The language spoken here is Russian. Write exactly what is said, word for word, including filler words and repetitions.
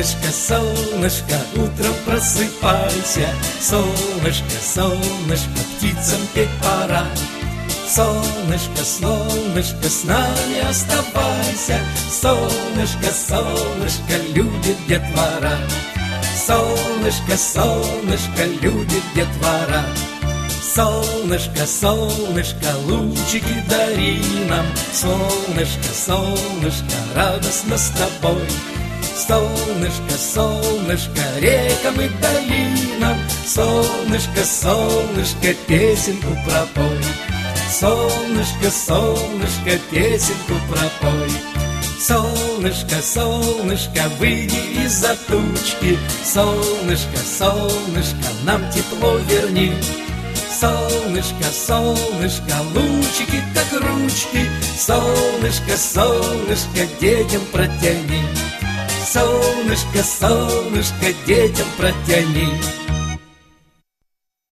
Солнышко, солнышко, утром просыпайся. Солнышко, солнышко, птицам петь пора. Солнышко, солнышко, с нами оставайся. Солнышко, солнышко, любит детвора. Солнышко, солнышко, любит детвора. Солнышко, солнышко, лучики дари нам. Солнышко, солнышко, радостно с тобой. Солнышко, солнышко, рекам и долинам. Солнышко, солнышко, песенку пропой. Солнышко, солнышко, песенку пропой. Солнышко, солнышко, выйди из-за тучки. Солнышко, солнышко, нам тепло верни. Солнышко, солнышко, лучики как ручки. Солнышко, солнышко, детям протяни. Солнышко, солнышко, детям протяни.